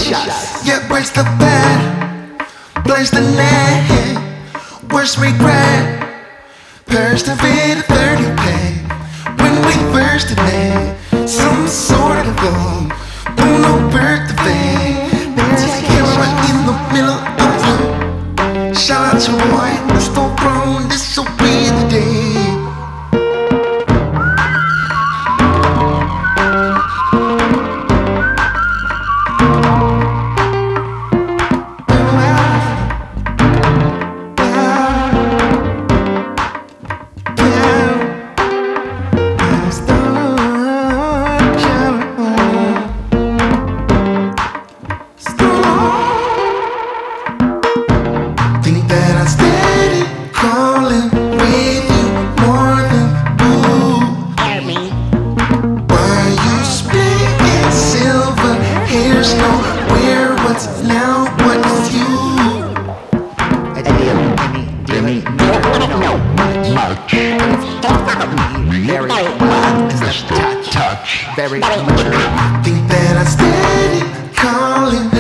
Yeah, where's the bad? Where's the net? Where's regret? Persevere to 30 pay. When we first met, some sort of goal. Don't know birthday. Take camera in the middle of the. Shout out to boy, it's still grown. This'll be the day. Think that I'm steady calling with you more than blue. Why you spitting silver? Here's nowhere. What's now? What's you? Very much. Think that I'm steady calling